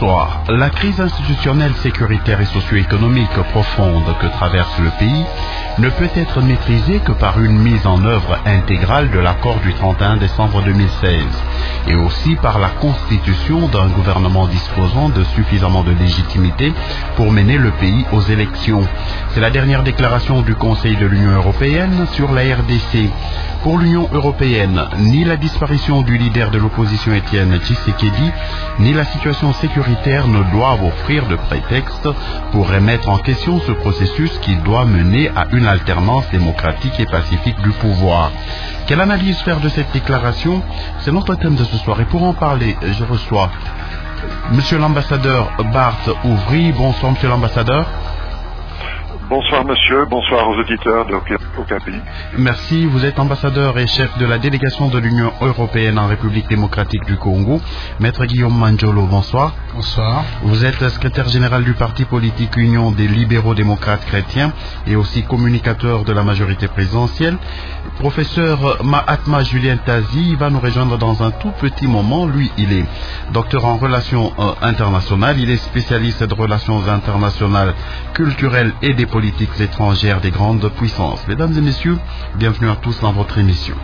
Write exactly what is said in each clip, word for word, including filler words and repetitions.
Bonsoir. La crise institutionnelle, sécuritaire et socio-économique profonde que traverse le pays ne peut être maîtrisée que par une mise en œuvre intégrale de l'accord du trente et un décembre deux mille seize et aussi par la constitution d'un gouvernement disposant de suffisamment de légitimité pour mener le pays aux élections. C'est la dernière déclaration du Conseil de l'Union européenne sur la R D C. Pour l'Union européenne, ni la disparition du leader de l'opposition Étienne Tshisekedi, ni la situation sécuritaire ne doivent offrir de prétexte pour remettre en question ce processus qui doit mener à une alternance démocratique et pacifique du pouvoir. Quelle analyse faire de cette déclaration? C'est notre thème de ce soir. Et pour en parler, je reçois Monsieur l'ambassadeur Bart Ouvry. Bonsoir Monsieur l'ambassadeur. Bonsoir monsieur, bonsoir aux auditeurs de Okapi. Merci, vous êtes ambassadeur et chef de la délégation de l'Union européenne en République démocratique du Congo. Maître Guillaume Manjolo, bonsoir. Bonsoir. Vous êtes secrétaire général du parti politique Union des libéraux démocrates chrétiens et aussi communicateur de la majorité présidentielle. Professeur Mahatma Julien Tazi va nous rejoindre dans un tout petit moment. Lui, il est docteur en relations euh, internationales, il est spécialiste de relations internationales, culturelles et des politiques étrangères des grandes puissances. Mesdames et messieurs, bienvenue à tous dans votre émission.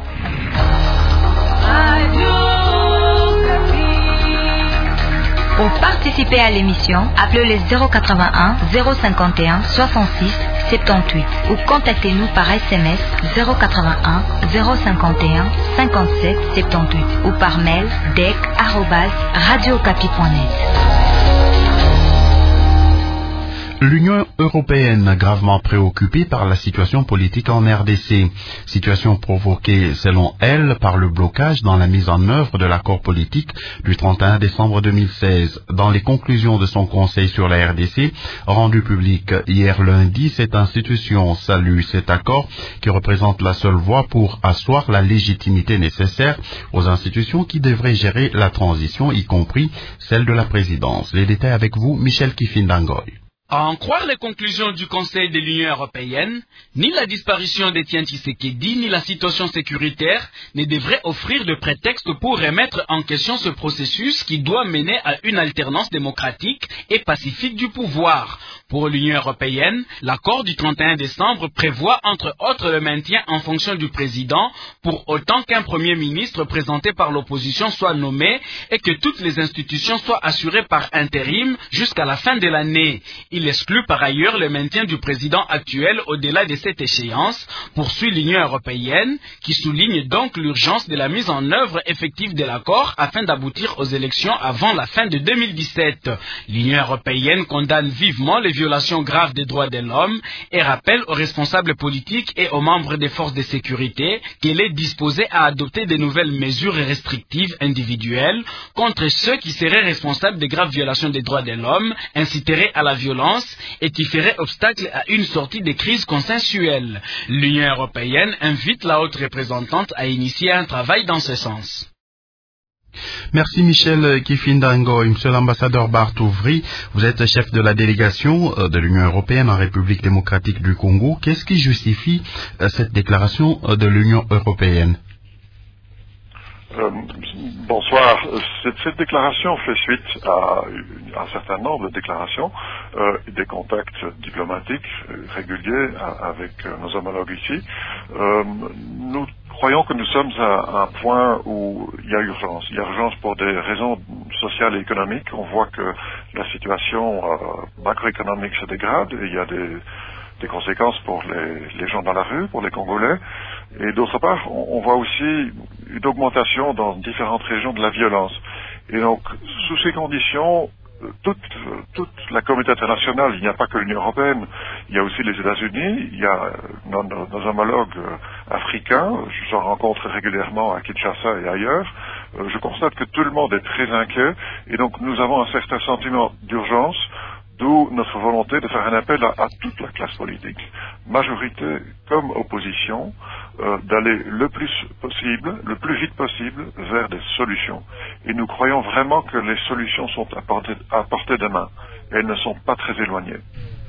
Pour participer à l'émission, appelez le zéro quatre-vingt-un zéro cinquante et un soixante-six soixante-dix-huit ou contactez-nous par S M S zéro quatre-vingt-un zéro cinquante et un cinquante-sept soixante-dix-huit ou par mail d e c arobase radio okapi point net. L'Union européenne gravement préoccupée par la situation politique en R D C, situation provoquée selon elle par le blocage dans la mise en œuvre de l'accord politique du trente et un décembre deux mille seize. Dans les conclusions de son conseil sur la R D C, rendu public hier lundi, cette institution salue cet accord qui représente la seule voie pour asseoir la légitimité nécessaire aux institutions qui devraient gérer la transition, y compris celle de la présidence. Les détails avec vous, Michel Kifindangoy. À en croire les conclusions du Conseil de l'Union européenne, ni la disparition d'Étienne Tshisekedi ni la situation sécuritaire ne devraient offrir de prétexte pour remettre en question ce processus qui doit mener à une alternance démocratique et pacifique du pouvoir. Pour l'Union européenne, l'accord du trente et un décembre prévoit entre autres le maintien en fonction du président pour autant qu'un premier ministre présenté par l'opposition soit nommé et que toutes les institutions soient assurées par intérim jusqu'à la fin de l'année. Il exclut par ailleurs le maintien du président actuel au-delà de cette échéance, poursuit l'Union européenne, qui souligne donc l'urgence de la mise en œuvre effective de l'accord afin d'aboutir aux élections avant la fin de deux mille dix-sept. L'Union européenne condamne vivement les violations graves des droits de l'homme et rappelle aux responsables politiques et aux membres des forces de sécurité qu'elle est disposée à adopter de nouvelles mesures restrictives individuelles contre ceux qui seraient responsables de graves violations des droits de l'homme, inciteraient à la violence et qui ferait obstacle à une sortie de crise consensuelle. L'Union européenne invite la haute représentante à initier un travail dans ce sens. Merci Michel Kifindangoy. Monsieur l'ambassadeur Bart Ouvry, vous êtes chef de la délégation de l'Union européenne en République démocratique du Congo. Qu'est-ce qui justifie cette déclaration de l'Union européenne? Euh, bonsoir. Cette, cette déclaration fait suite à un certain nombre de déclarations, euh, des contacts diplomatiques réguliers avec nos homologues ici. Euh, nous croyons que nous sommes à un point où il y a urgence. Il y a urgence pour des raisons sociales et économiques. On voit que la situation euh, macroéconomique se dégrade et il y a des des conséquences pour les, les gens dans la rue, pour les Congolais. Et d'autre part, on, on voit aussi une augmentation dans différentes régions de la violence. Et donc, sous ces conditions, toute, toute la communauté internationale, il n'y a pas que l'Union européenne, il y a aussi les États-Unis, il y a nos, nos, nos homologues africains, je en rencontre régulièrement à Kinshasa et ailleurs. Je constate que tout le monde est très inquiet, et donc nous avons un certain sentiment d'urgence. D'où notre volonté de faire un appel à, à toute la classe politique, majorité comme opposition, euh, d'aller le plus possible, le plus vite possible vers des solutions. Et nous croyons vraiment que les solutions sont à portée, à portée de main. Et elles ne sont pas très éloignées.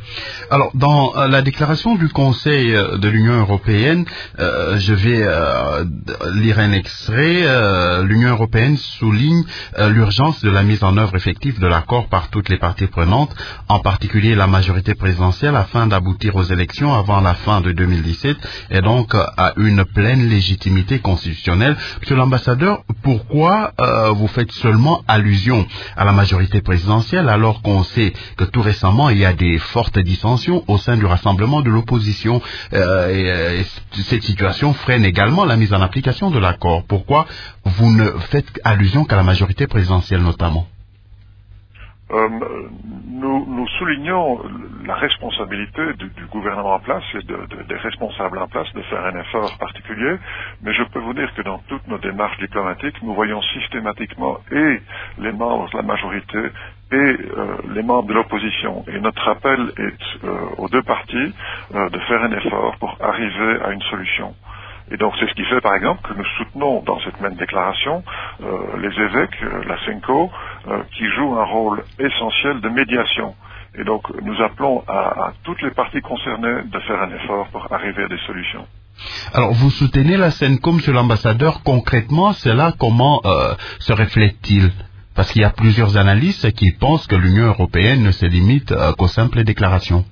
Alors, dans euh, la déclaration du Conseil euh, de l'Union européenne, euh, je vais euh, lire un extrait. Euh, L'Union européenne souligne euh, l'urgence de la mise en œuvre effective de l'accord par toutes les parties prenantes, en particulier la majorité présidentielle, afin d'aboutir aux élections avant la fin de deux mille dix-sept et donc euh, à une pleine légitimité constitutionnelle. Monsieur l'ambassadeur, pourquoi euh, vous faites seulement allusion à la majorité présidentielle alors qu'on sait que tout récemment il y a des fortes dissensions au sein du rassemblement de l'opposition euh, et, et cette situation freine également la mise en application de l'accord. Pourquoi vous ne faites allusion qu'à la majorité présidentielle notamment? Euh, nous, nous soulignons la responsabilité du, du gouvernement en place et de, de, des responsables en place de faire un effort particulier, mais je peux vous dire que dans toutes nos démarches diplomatiques, nous voyons systématiquement et les membres de la majorité et euh, les membres de l'opposition. Et notre appel est euh, aux deux parties euh, de faire un effort pour arriver à une solution. Et donc c'est ce qui fait par exemple que nous soutenons dans cette même déclaration euh, les évêques, euh, la SENCO, euh, qui jouent un rôle essentiel de médiation. Et donc nous appelons à, à toutes les parties concernées de faire un effort pour arriver à des solutions. Alors vous soutenez la SENCO, monsieur l'ambassadeur, concrètement, cela comment euh, se reflète-t-il? Parce qu'il y a plusieurs analystes qui pensent que l'Union européenne ne se limite euh, qu'aux simples déclarations.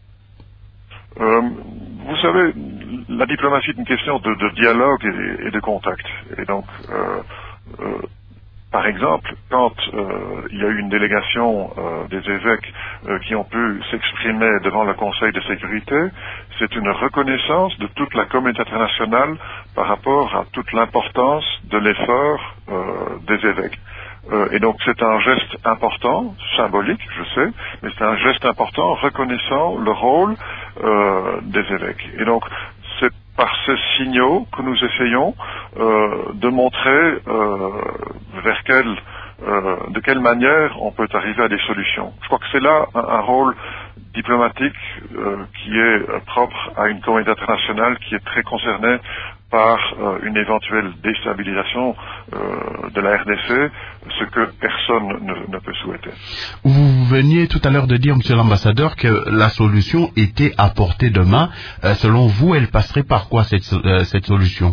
Euh, vous savez, la diplomatie est une question de, de dialogue et, et de contact. Et donc, euh, euh, par exemple, quand euh, il y a eu une délégation euh, des évêques euh, qui ont pu s'exprimer devant le Conseil de sécurité, c'est une reconnaissance de toute la communauté internationale par rapport à toute l'importance de l'effort euh, des évêques. Euh, et donc c'est un geste important, symbolique, je sais, mais c'est un geste important reconnaissant le rôle euh, des évêques. Et donc c'est par ces signaux que nous essayons euh, de montrer euh, vers quelle, euh, de quelle manière on peut arriver à des solutions. Je crois que c'est là un, un rôle diplomatique euh, qui est euh, propre à une communauté internationale qui est très concernée par euh, une éventuelle déstabilisation euh, de la R D C, ce que personne ne, ne peut souhaiter. Vous veniez tout à l'heure de dire, monsieur l'ambassadeur, que la solution était à portée de main. Euh, selon vous, elle passerait par quoi cette, euh, cette solution?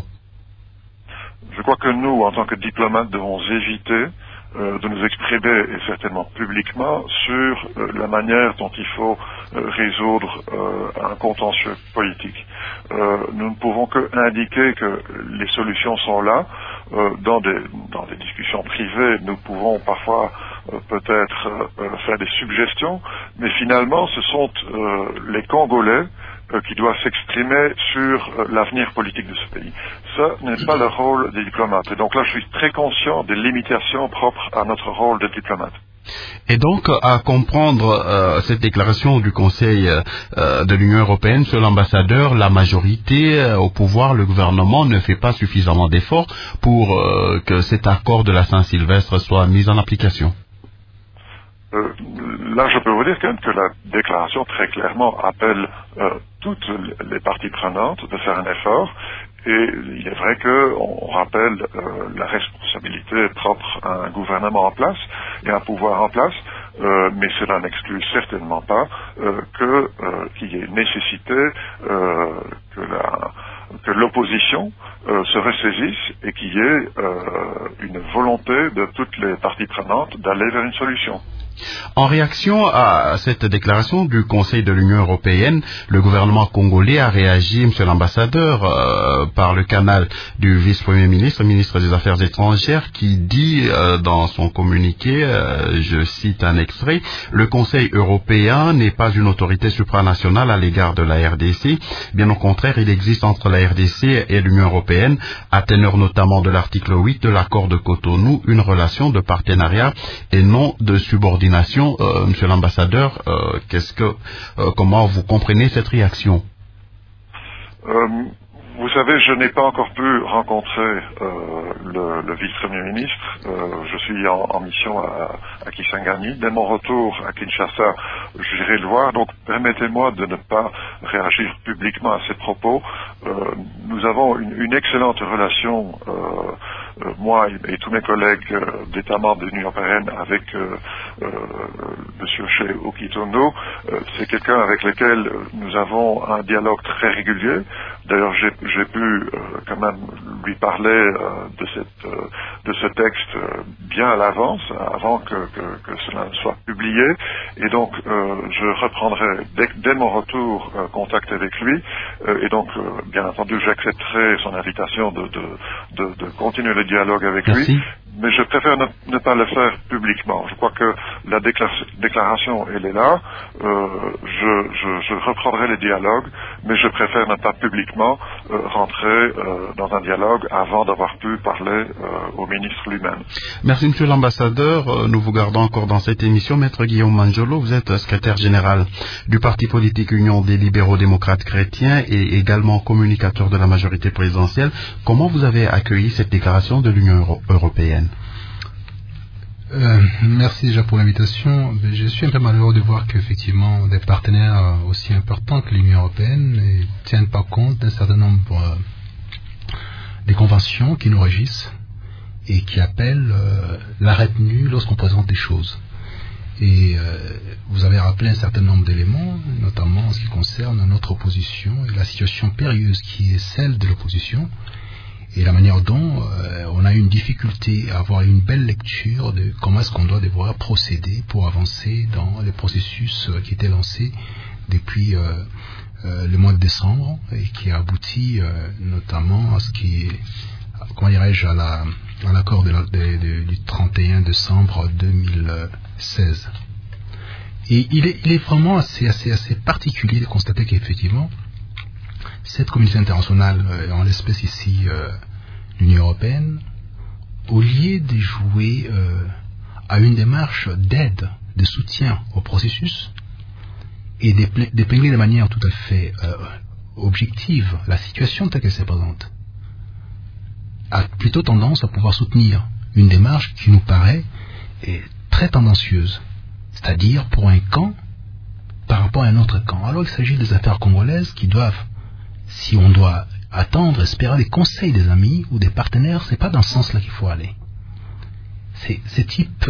Je crois que nous, en tant que diplomates, devons éviter euh, de nous exprimer, et certainement publiquement, sur euh, la manière dont il faut euh, résoudre euh, un contentieux politique. Euh, nous ne pouvons que indiquer que les solutions sont là. Euh, dans, des, dans des discussions privées, nous pouvons parfois euh, peut-être euh, faire des suggestions, mais finalement, ce sont euh, les Congolais euh, qui doivent s'exprimer sur euh, l'avenir politique de ce pays. Ça n'est pas le rôle des diplomates. Et donc là, je suis très conscient des limitations propres à notre rôle de diplomate. Et donc, à comprendre euh, cette déclaration du Conseil euh, de l'Union européenne, monsieur l'ambassadeur, la majorité euh, au pouvoir, le gouvernement ne fait pas suffisamment d'efforts pour euh, que cet accord de la Saint-Sylvestre soit mis en application. Euh, là, je peux vous dire quand même que la déclaration très clairement appelle euh, toutes les parties prenantes de faire un effort. Et il est vrai qu'on rappelle euh, la responsabilité propre à un gouvernement en place et à un pouvoir en place, euh, mais cela n'exclut certainement pas euh, que euh, qu'il y ait nécessité euh, que la que l'opposition euh, se ressaisisse et qu'il y ait euh, une volonté de toutes les parties prenantes d'aller vers une solution. En réaction à cette déclaration du Conseil de l'Union européenne, le gouvernement congolais a réagi, monsieur l'ambassadeur, euh, par le canal du vice-premier ministre, ministre des Affaires étrangères, qui dit euh, dans son communiqué, euh, je cite un extrait, « Le Conseil européen n'est pas une autorité supranationale à l'égard de la R D C. Bien au contraire, il existe entre la R D C et l'Union européenne, à teneur notamment de l'article huit de l'accord de Cotonou, une relation de partenariat et non de subordination. » Euh, monsieur l'ambassadeur, euh, qu'est-ce que, euh, comment vous comprenez cette réaction? euh, Vous savez, je n'ai pas encore pu rencontrer euh, le, le vice-premier ministre. Euh, je suis en, en mission à, à Kisangani. Dès mon retour à Kinshasa, j'irai le voir. Donc, permettez-moi de ne pas réagir publiquement à ces propos. Euh, nous avons une, une excellente relation euh, euh, moi et, et tous mes collègues euh, d'États membres de l'Union européenne avec euh, euh, M. Shea Okitono, euh, c'est quelqu'un avec lequel nous avons un dialogue très régulier. D'ailleurs, j'ai, j'ai pu euh, quand même lui parler euh, de, cette, euh, de ce texte euh, bien à l'avance, avant que, que, que cela soit publié. Et donc, euh, je reprendrai dès, dès mon retour euh, contact avec lui. Euh, et donc, euh, bien entendu, j'accepterai son invitation de, de, de, de continuer le dialogue avec Merci. lui. Mais je préfère ne, ne pas le faire publiquement. Je crois que la décla- déclaration, elle est là. Euh, je, je, je reprendrai le dialogue, mais je préfère ne pas publiquement euh, rentrer euh, dans un dialogue avant d'avoir pu parler euh, au ministre lui-même. Merci, Monsieur l'ambassadeur. Euh, nous vous gardons encore dans cette émission. Maître Guillaume Manjolo, vous êtes secrétaire général du parti politique Union des libéraux démocrates chrétiens et également communicateur de la majorité présidentielle. Comment vous avez accueilli cette déclaration de l'Union euro- européenne? Euh, merci déjà pour l'invitation. Je suis un peu malheureux de voir qu'effectivement des partenaires aussi importants que l'Union européenne ne tiennent pas compte d'un certain nombre euh, des conventions qui nous régissent et qui appellent euh, la retenue lorsqu'on présente des choses. Et euh, vous avez rappelé un certain nombre d'éléments, notamment en ce qui concerne notre opposition et la situation périlleuse qui est celle de l'opposition. Et la manière dont euh, on a eu une difficulté à avoir une belle lecture de comment est-ce qu'on doit devoir procéder pour avancer dans les processus euh, qui étaient lancés depuis euh, euh, le mois de décembre et qui a abouti euh, notamment à ce qui est, comment dirais-je, à, la, à l'accord de la, de, de, du trente et un décembre deux mille seize. Et il est, il est vraiment assez, assez, assez particulier de constater qu'effectivement, cette communauté internationale, euh, en l'espèce ici euh, l'Union européenne, au lieu de jouer euh, à une démarche d'aide, de soutien au processus et d'épingler de manière tout à fait euh, objective la situation telle qu'elle se présente, a plutôt tendance à pouvoir soutenir une démarche qui nous paraît est très tendancieuse, c'est-à-dire pour un camp par rapport à un autre camp. Alors il s'agit des affaires congolaises qui doivent, si on doit attendre, espérer des conseils des amis ou des partenaires, c'est pas dans ce sens-là qu'il faut aller. C'est ce type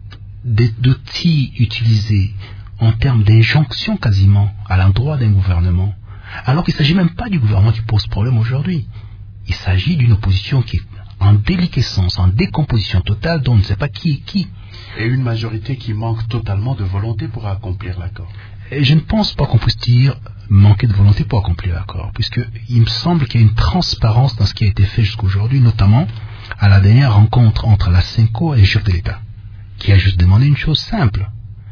d'outils utilisés en termes d'injonction quasiment à l'endroit d'un gouvernement, alors qu'il ne s'agit même pas du gouvernement qui pose problème aujourd'hui. Il s'agit d'une opposition qui est en déliquescence, en décomposition totale, dont on ne sait pas qui est qui. Et une majorité qui manque totalement de volonté pour accomplir l'accord. Et je ne pense pas qu'on puisse dire manquer de volonté pour accomplir l'accord, puisqu'il me semble qu'il y a une transparence dans ce qui a été fait jusqu'à aujourd'hui, notamment à la dernière rencontre entre la CENCO et les chefs de l'État, qui a juste demandé une chose simple.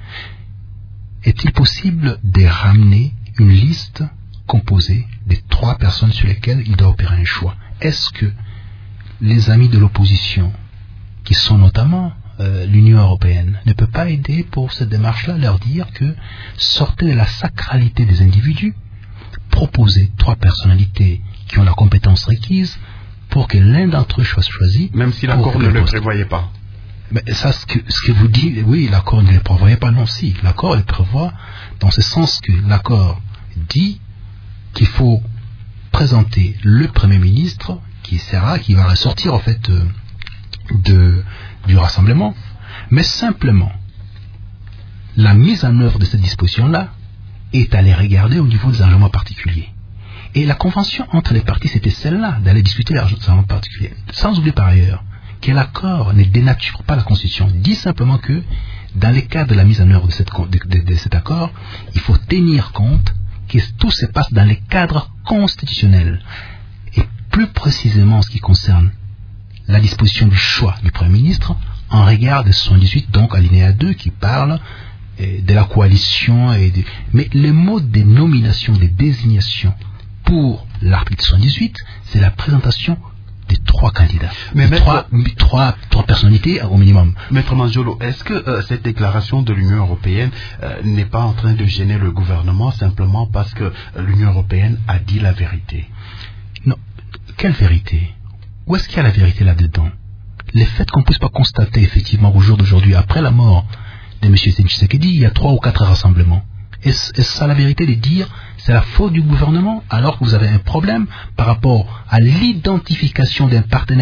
Est-il possible de ramener une liste composée des trois personnes sur lesquelles il doit opérer un choix? Est-ce que les amis de l'opposition, qui sont notamment euh, l'Union européenne, ne peut pas aider pour cette démarche-là, leur dire que sortez de la sacralité des individus, proposez trois personnalités qui ont la compétence requise pour que l'un d'entre eux soit choisi. Même si l'accord ne le prévoyait pas. Mais ça, ce que, ce que vous dites, oui, l'accord ne le prévoyait pas, non, si. L'accord le prévoit dans ce sens que l'accord dit qu'il faut présenter le Premier ministre qui sera, qui va ressortir en fait euh, de, du rassemblement. Mais simplement, la mise en œuvre de cette disposition-là est à les regarder au niveau des arrangements particuliers. Et la convention entre les parties, c'était celle-là, d'aller discuter des arrangements particuliers. Sans oublier par ailleurs que l'accord ne dénature pas la Constitution, dit simplement que dans les cas de la mise en œuvre de, cette, de, de, de cet accord, il faut tenir compte que tout se passe dans les cadres constitutionnels. Et plus précisément en ce qui concerne la disposition du choix du Premier ministre, en regard de soixante-dix-huit, donc alinéa deux, qui parle eh, de la coalition. Et de... Mais le mode de nomination, de désignation pour l'article soixante-dix-huit, c'est la présentation des trois candidats, mais maître, trois, trois, trois personnalités au minimum. Maître Manjolo, est-ce que euh, cette déclaration de l'Union européenne euh, n'est pas en train de gêner le gouvernement simplement parce que euh, l'Union européenne a dit la vérité? Non. Quelle vérité? Où est-ce qu'il y a la vérité là-dedans? Le fait qu'on ne puisse pas constater effectivement au jour d'aujourd'hui, après la mort de M. Tshisekedi, il y a trois ou quatre rassemblements. Est-ce, est-ce ça la vérité de dire c'est la faute du gouvernement alors que vous avez un problème par rapport à l'identification d'un partenaire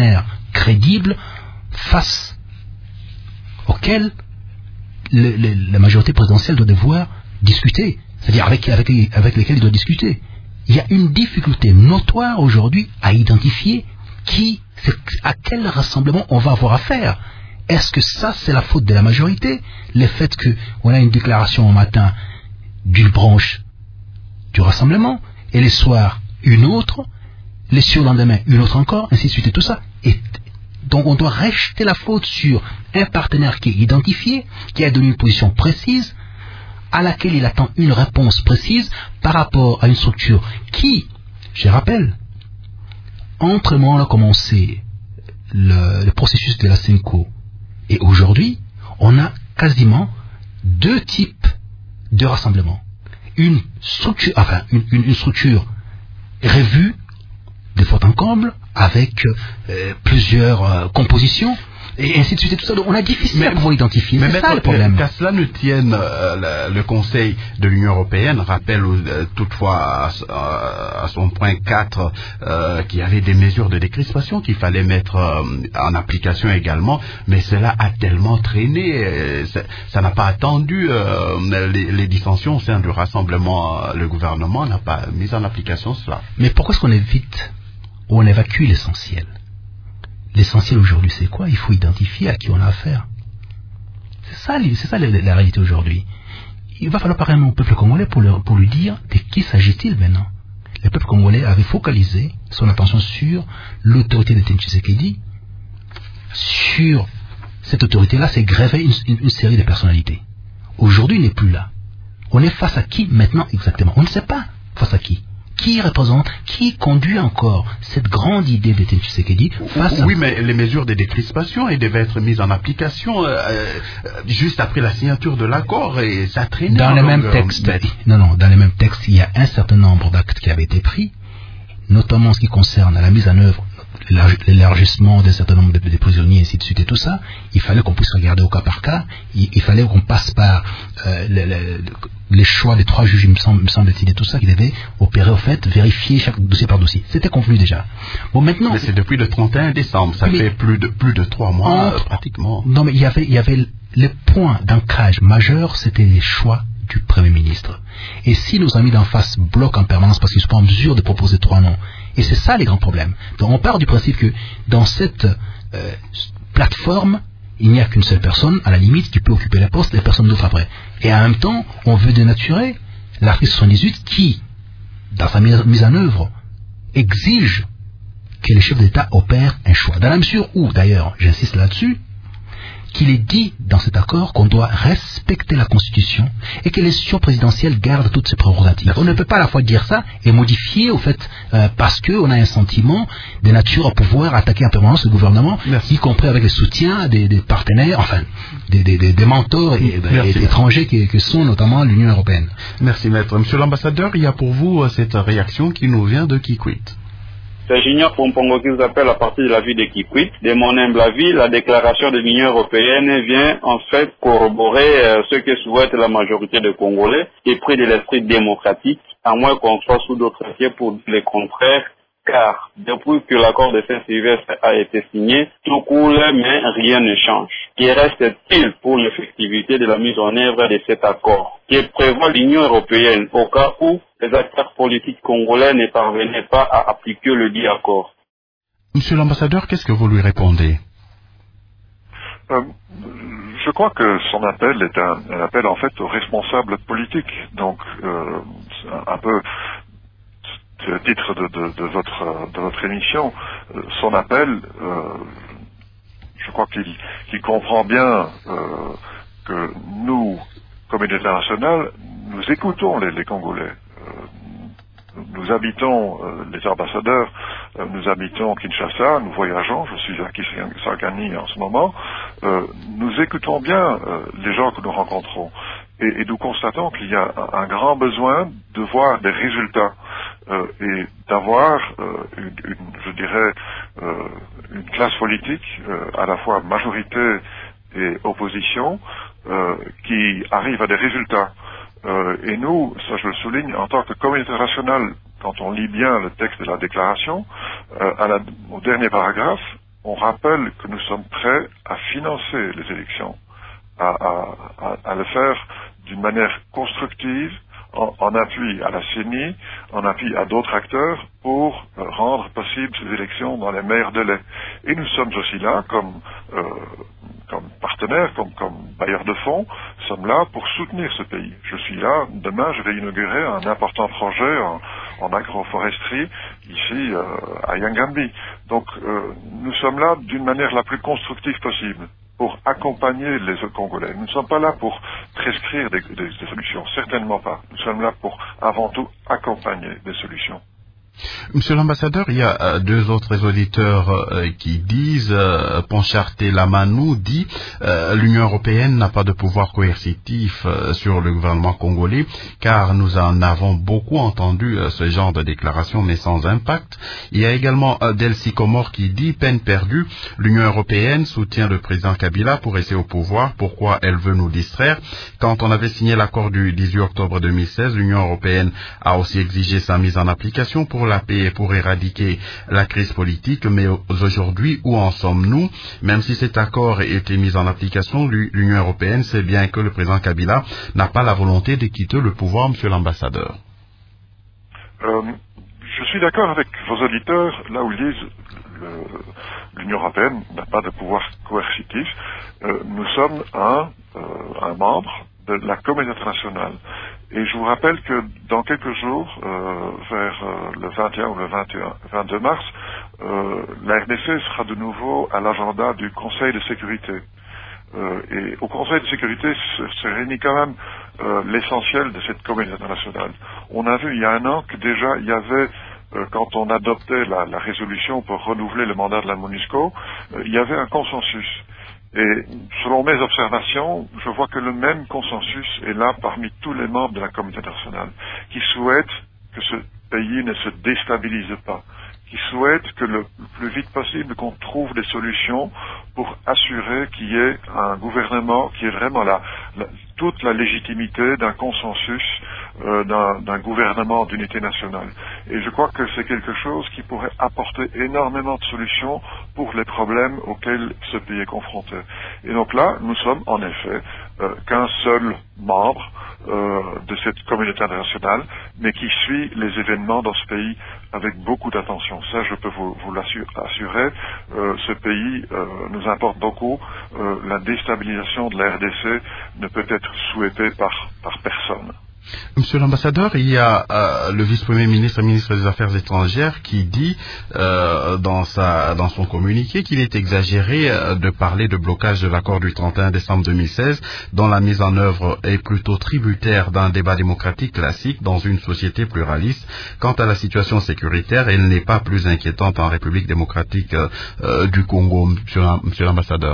crédibles face auxquels le, le, la majorité présidentielle doit devoir discuter, c'est-à-dire avec, avec, avec lesquels il doit discuter. Il y a une difficulté notoire aujourd'hui à identifier qui, à quel rassemblement on va avoir affaire. Est-ce que ça, c'est la faute de la majorité? Le fait qu'on a une déclaration au matin d'une branche du rassemblement, et les soirs une autre, les surlendemains une autre encore, ainsi de suite et tout ça. Et donc on doit rejeter la faute sur un partenaire qui est identifié, qui a donné une position précise, à laquelle il attend une réponse précise par rapport à une structure qui, je rappelle, entre le moment où on a commencé le, le processus de la SENCO et aujourd'hui, on a quasiment deux types de rassemblements. Une structure, enfin, une, une, une structure revue, de fond en comble, avec euh, plusieurs euh, compositions, et ainsi de suite et tout ça. Donc on a difficile mais, à pouvoir identifier. Mais c'est ça le problème. Qu'à cela ne tienne, euh, le, le Conseil de l'Union européenne rappelle euh, toutefois à, à, à son point quatre euh, qu'il y avait des mesures de décrispation qu'il fallait mettre euh, en application également, mais cela a tellement traîné, euh, ça n'a pas attendu euh, les, les dissensions au sein du rassemblement. Euh, le gouvernement n'a pas mis en application cela. Mais pourquoi est-ce qu'on évite ou on évacue l'essentiel? L'essentiel aujourd'hui, c'est quoi? Il faut identifier à qui on a affaire. C'est ça, c'est ça la, la réalité aujourd'hui. Il va falloir parler au peuple congolais pour, leur, pour lui dire de qui s'agit-il maintenant. Le peuple congolais avait focalisé son attention sur l'autorité de Tshisekedi. Sur cette autorité-là, c'est grévé une, une, une série de personnalités. Aujourd'hui, il n'est plus là. On est face à qui maintenant exactement? On ne sait pas face à qui. Qui représente, qui conduit encore cette grande idée de Tshisekedi face à... Oui, mais les mesures de décrispation elles devaient être mises en application euh, euh, juste après la signature de l'accord et ça traînait. Dans les mêmes textes, ben... non, non, dans les mêmes textes, il y a un certain nombre d'actes qui avaient été pris, notamment en ce qui concerne la mise en œuvre, l'élargissement d'un certain nombre de, de prisonniers, ainsi de suite et tout ça. Il fallait qu'on puisse regarder au cas par cas. Il, il fallait qu'on passe par euh, le, le, les choix des trois juges, il me semble, me semble-t-il, et tout ça, qui devaient opérer au fait, vérifier chaque dossier par dossier. C'était convenu déjà. Bon, maintenant. Mais c'est depuis le trente et un décembre. Ça fait plus de plus de trois mois entre, pratiquement. Non, mais il y avait il y avait le point d'ancrage majeur, c'était les choix du Premier ministre. Et si nos amis d'en face bloquent en permanence parce qu'ils ne sont pas en mesure de proposer trois noms, et c'est ça les grands problèmes. Donc on part du principe que dans cette euh, plateforme, il n'y a qu'une seule personne, à la limite, qui peut occuper la poste et personne d'autre après. Et en même temps, on veut dénaturer l'article soixante-dix-huit qui, dans sa mise en œuvre, exige que les chefs d'État opèrent un choix. Dans la mesure où, d'ailleurs, j'insiste là-dessus, qu'il est dit dans cet accord qu'on doit respecter la Constitution et que l'institution présidentielle garde toutes ses prérogatives. On ne peut pas à la fois dire ça et modifier au fait euh, parce qu'on a un sentiment de nature à pouvoir attaquer en permanence le gouvernement, Merci. y compris avec le soutien des, des partenaires, enfin des, des, des, des mentors et, et étrangers qui, qui sont notamment l'Union européenne. Merci maître. Monsieur l'ambassadeur, il y a pour vous cette réaction qui nous vient de Kikwit. C'est Junior Pompongo qui vous appelle à partir de la ville de Kikwit. De mon humble avis, la déclaration de l'Union européenne vient en fait corroborer euh, ce que souhaite la majorité des Congolais, épris de l'esprit démocratique, à moins qu'on soit sous d'autres pieds pour dire le contraire, car depuis que l'accord de Saint-Sylvestre a été signé, tout coule mais rien ne change. Que reste-t-il pour l'effectivité de la mise en œuvre de cet accord qui prévoit l'Union européenne au cas où les acteurs politiques congolais ne parvenaient pas à appliquer le dit accord? Monsieur l'ambassadeur, qu'est-ce que vous lui répondez? euh, Je crois que son appel est un, un appel en fait aux responsables politiques. Donc, euh, un peu le titre de, de, de, votre, de votre émission, euh, son appel, euh, je crois qu'il qu'il comprend bien euh, que nous, communauté internationale, nous écoutons les, les Congolais. Euh, nous habitons, euh, les ambassadeurs, euh, nous habitons Kinshasa, nous voyageons, je suis à Kisangani en ce moment, euh, nous écoutons bien euh, les gens que nous rencontrons. Et, et nous constatons qu'il y a un, un grand besoin de voir des résultats euh, et d'avoir, euh, une, une, je dirais, euh, une classe politique, euh, à la fois majorité et opposition, euh, qui arrive à des résultats. Euh, et nous, ça je le souligne, en tant que communauté internationale, quand on lit bien le texte de la déclaration, euh, à la, au dernier paragraphe, on rappelle que nous sommes prêts à financer les élections, à, à, à, à le faire d'une manière constructive, en, en appui à la C E N I, en appui à d'autres acteurs pour euh, rendre possible ces élections dans les meilleurs délais. Et nous sommes aussi là comme, euh, comme partenaires, comme, comme bailleurs de fonds, sommes là pour soutenir ce pays. Je suis là, demain je vais inaugurer un important projet en, en agroforesterie ici euh, à Yangambi. Donc euh, nous sommes là d'une manière la plus constructive possible pour accompagner les Congolais. Nous ne sommes pas là pour prescrire des, des, des solutions, certainement pas. Nous sommes là pour, avant tout, accompagner des solutions. Monsieur l'ambassadeur, il y a euh, deux autres auditeurs euh, qui disent, euh, Poncharté Lamanou dit, euh, l'Union européenne n'a pas de pouvoir coercitif euh, sur le gouvernement congolais, car nous en avons beaucoup entendu euh, ce genre de déclaration, mais sans impact. Il y a également euh, Delcy Comor qui dit, peine perdue, l'Union européenne soutient le président Kabila pour rester au pouvoir. Pourquoi elle veut nous distraire? Quand on avait signé l'accord du dix-huit octobre deux mille seize, l'Union européenne a aussi exigé sa mise en application pour la paix et pour éradiquer la crise politique, mais aujourd'hui, où en sommes-nous? Même si cet accord a été mis en application, l'Union européenne sait bien que le président Kabila n'a pas la volonté de quitter le pouvoir, monsieur l'ambassadeur. Euh, je suis d'accord avec vos auditeurs, là où ils disent l'Union européenne n'a pas de pouvoir coercitif. Euh, nous sommes un, euh, un membre de la communauté internationale. Et je vous rappelle que dans quelques jours, euh, vers euh, le vingt et un ou le vingt et un, vingt-deux mars, euh, la R D C sera de nouveau à l'agenda du Conseil de sécurité. Euh, et au Conseil de sécurité se, se réunit quand même euh, l'essentiel de cette communauté internationale. On a vu il y a un an que déjà il y avait, euh, quand on adoptait la, la résolution pour renouveler le mandat de la MONUSCO, euh, il y avait un consensus. Et selon mes observations, je vois que le même consensus est là parmi tous les membres de la communauté internationale, qui souhaitent que ce pays ne se déstabilise pas, qui souhaitent que le plus vite possible qu'on trouve des solutions pour assurer qu'il y ait un gouvernement qui ait vraiment la, la, toute la légitimité d'un consensus, euh, d'un, d'un gouvernement d'unité nationale. Et je crois que c'est quelque chose qui pourrait apporter énormément de solutions pour les problèmes auxquels ce pays est confronté. Et donc là, nous sommes en effet euh, qu'un seul membre euh, de cette communauté internationale, mais qui suit les événements dans ce pays avec beaucoup d'attention. Ça, je peux vous, vous l'assurer. Euh, ce pays euh, nous importe beaucoup. Euh, la déstabilisation de la R D C ne peut être souhaitée par, par personne. Monsieur l'ambassadeur, il y a euh, le vice-premier ministre et ministre des Affaires étrangères qui dit euh, dans, sa, dans son communiqué qu'il est exagéré euh, de parler de blocage de l'accord du trente et un décembre deux mille seize, dont la mise en œuvre est plutôt tributaire d'un débat démocratique classique dans une société pluraliste. Quant à la situation sécuritaire, elle n'est pas plus inquiétante en République démocratique euh, euh, du Congo, monsieur, monsieur l'ambassadeur.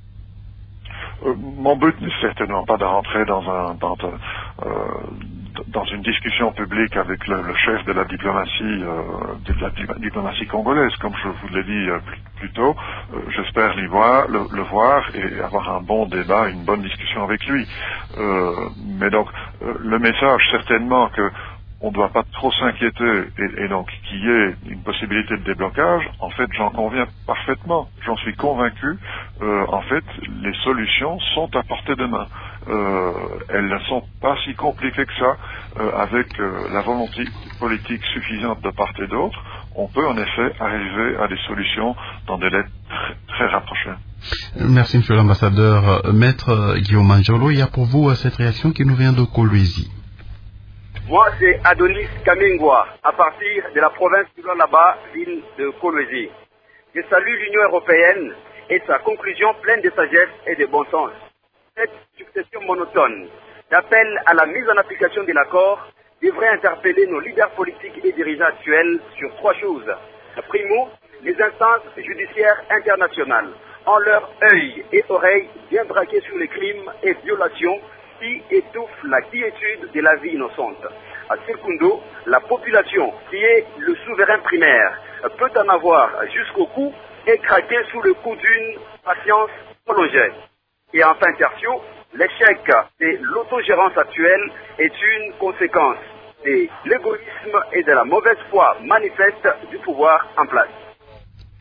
Euh, mon but n'est certainement pas de rentrer dans, un, dans, un, euh, dans une discussion publique avec le, le chef de la diplomatie, euh, de la diplomatie congolaise, comme je vous l'ai dit euh, plus, plus tôt. Euh, j'espère l'y voir, le, le voir et avoir un bon débat, une bonne discussion avec lui. Euh, mais donc, euh, le message, certainement que on ne doit pas trop s'inquiéter et, et donc qu'il y ait une possibilité de déblocage, en fait, j'en conviens parfaitement. J'en suis convaincu. Euh, en fait, les solutions sont à portée de main. Euh, elles ne sont pas si compliquées que ça. Euh, avec euh, la volonté politique suffisante de part et d'autre, on peut en effet arriver à des solutions dans des délais très, très rapprochés. Merci, monsieur l'ambassadeur. Maître Guillaume Manjolo, il y a pour vous cette réaction qui nous vient de Kolwezi. Moi, c'est Adonis Kamingwa, à partir de la province de là-bas, ville de Kolwezi. Je salue l'Union européenne et sa conclusion pleine de sagesse et de bon sens. Cette succession monotone d'appel à la mise en application de l'accord devrait interpeller nos leaders politiques et dirigeants actuels sur trois choses. Primo, les instances judiciaires internationales ont leur œil et oreille bien braqués sur les crimes et violations qui étouffe la quiétude de la vie innocente. À secondo, la population, qui est le souverain primaire, peut en avoir jusqu'au cou et craquer sous le coup d'une patience prolongée. Et enfin, tertio, l'échec de l'autogérance actuelle est une conséquence de l'égoïsme et de la mauvaise foi manifeste du pouvoir en place.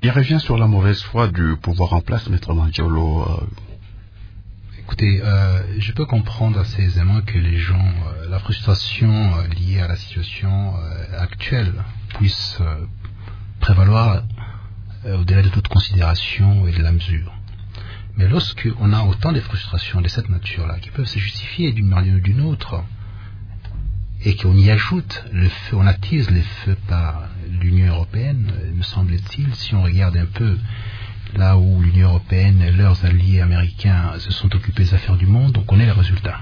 Il revient sur la mauvaise foi du pouvoir en place, Maître Mandiolo. Euh... Écoutez, euh, je peux comprendre assez aisément que les gens, euh, la frustration euh, liée à la situation euh, actuelle puisse euh, prévaloir euh, au-delà de toute considération et de la mesure. Mais lorsque on a autant de frustrations de cette nature-là, qui peuvent se justifier d'une manière ou d'une autre, et qu'on y ajoute le feu, on attise les feux par l'Union européenne, me semble-t-il, si on regarde un peu là où l'Union européenne et leurs alliés américains se sont occupés des affaires du monde, on connaît les résultats.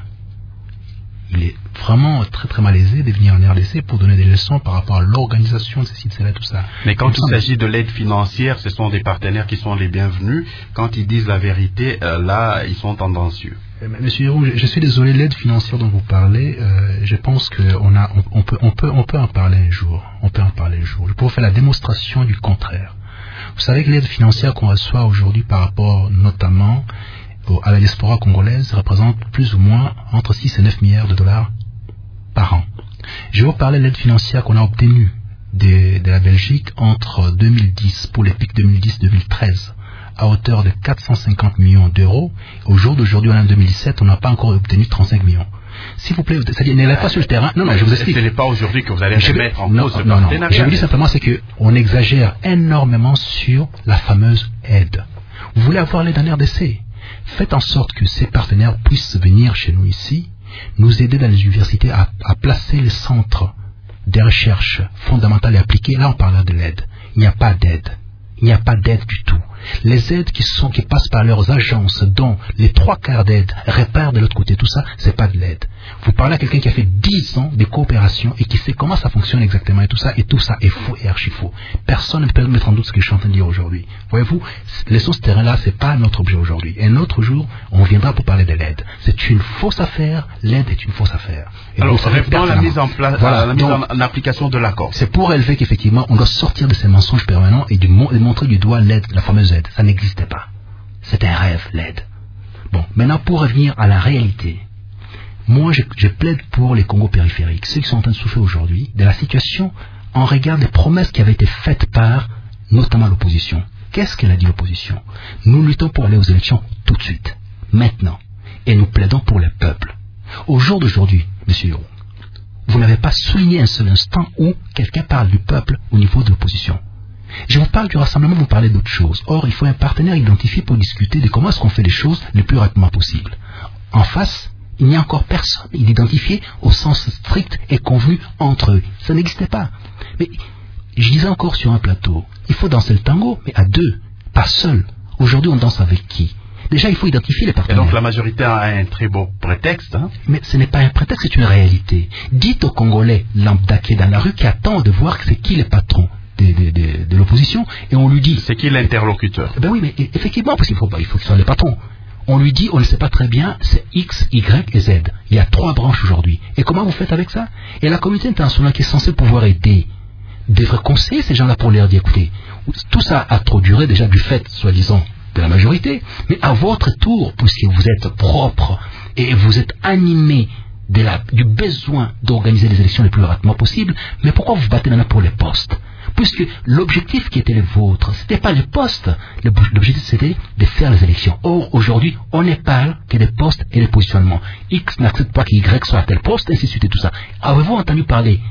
Il est vraiment très très malaisé de venir en R D C pour donner des leçons par rapport à l'organisation de ces sites, tout ça. Mais quand il s'agit de l'aide financière, ce sont des partenaires qui sont les bienvenus. Quand ils disent la vérité, euh, là, ils sont tendancieux. Monsieur Héroux, je, je suis désolé, l'aide financière dont vous parlez, euh, je pense qu'on a, on, on peut, on peut, on peut en parler un jour. On peut en parler un jour. Je pourrais faire la démonstration du contraire. Vous savez que l'aide financière qu'on reçoit aujourd'hui par rapport notamment au, à la diaspora congolaise représente plus ou moins entre six et neuf milliards de dollars par an. Je vais vous parler de l'aide financière qu'on a obtenue de, de la Belgique entre deux mille dix, pour les pics deux mille dix deux mille treize. À hauteur de quatre cent cinquante millions d'euros. Au jour d'aujourd'hui, en deux mille dix-sept, on n'a pas encore obtenu trente-cinq millions. S'il vous plaît, c'est-à-dire, n'allez pas sur le terrain. Non, non, je vous explique. Ce n'est pas aujourd'hui que vous allez je mettre en non, cause le non, partenariat. Non, je vous dis simplement, c'est qu'on exagère énormément sur la fameuse aide. Vous voulez avoir l'aide en R D C? Faites en sorte que ces partenaires puissent venir chez nous ici, nous aider dans les universités à, à placer les centres des recherches fondamentales et appliquées. Là, on parle de l'aide. Il n'y a pas d'aide. Il n'y a pas d'aide du tout. Les aides qui sont, qui passent par leurs agences, dont les trois quarts d'aide réparent de l'autre côté, tout ça, c'est pas de l'aide. Vous parlez à quelqu'un qui a fait dix ans de coopération et qui sait comment ça fonctionne exactement et tout ça, et tout ça est faux et archi faux. Personne ne peut mettre en doute ce que je suis en train de dire aujourd'hui. Voyez-vous, laissons ce terrain-là, c'est pas notre objet aujourd'hui. Un autre jour, on viendra pour parler de l'aide. C'est une fausse affaire, l'aide est une fausse affaire. Et alors, dans la mise en place, voilà, la mise donc, en, en application de l'accord. C'est pour élever qu'effectivement, on doit sortir de ces mensonges permanents et de montrer du doigt l'aide, la fameuse aide. Ça n'existait pas. C'est un rêve, l'aide. Bon, maintenant pour revenir à la réalité. Moi, je, je plaide pour les Congos périphériques, ceux qui sont en train de souffrir aujourd'hui de la situation en regard des promesses qui avaient été faites par notamment l'opposition. Qu'est-ce qu'elle a dit l'opposition? Nous luttons pour aller aux élections tout de suite, maintenant, et nous plaidons pour le peuple. Au jour d'aujourd'hui, monsieur Héroux, vous n'avez pas souligné un seul instant où quelqu'un parle du peuple au niveau de l'opposition. Je vous parle du rassemblement, vous parlez d'autre chose. Or, il faut un partenaire identifié pour discuter de comment est-ce qu'on fait les choses le plus rapidement possible. En face, il n'y a encore personne identifié au sens strict et convenu entre eux. Ça n'existait pas. Mais je disais encore sur un plateau, il faut danser le tango, mais à deux, pas seul. Aujourd'hui, on danse avec qui? Déjà, il faut identifier les partenaires. Et donc la majorité a un très beau prétexte. Hein? Mais ce n'est pas un prétexte, c'est une réalité. Dites aux Congolais lambda qui est dans la rue qui attend de voir c'est qui les patrons de, de, de, de l'opposition, et on lui dit... C'est qui l'interlocuteur? Ben oui, mais effectivement, parce qu'il faut, il faut qu'ils soient les patrons. On lui dit, on ne sait pas très bien, c'est X, Y et Z. Il y a trois branches aujourd'hui. Et comment vous faites avec ça? Et la communauté internationale qui est censée pouvoir aider devrait conseiller ces gens-là pour leur dire, écoutez, tout ça a trop duré déjà du fait, soi-disant, de la majorité, mais à votre tour, puisque vous êtes propre et vous êtes animé de la, du besoin d'organiser les élections le plus rapidement possible, mais pourquoi vous vous battez maintenant pour les postes? Puisque l'objectif qui était le vôtre, ce n'était pas les postes, l'objectif c'était de faire les élections. Or, aujourd'hui, on ne parle que des postes et des positionnements. X n'accepte pas qu'Y soit à tel poste, ainsi de suite et tout ça. Avez-vous entendu parler,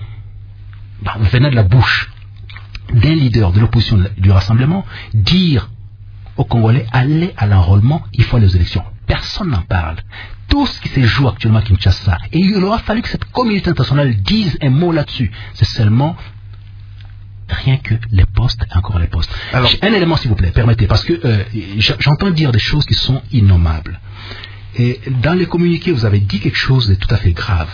bah, venant de la bouche d'un leader de l'opposition du rassemblement, dire aux Congolais, allez à l'enrôlement, il faut aller aux élections? Personne n'en parle. Tout ce qui se joue actuellement à Kinshasa, et il aura fallu que cette communauté internationale dise un mot là-dessus. C'est seulement rien que les postes, encore les postes. Alors, un élément s'il vous plaît, permettez, parce que euh, j'entends dire des choses qui sont innommables. Et dans les communiqués, vous avez dit quelque chose de tout à fait grave.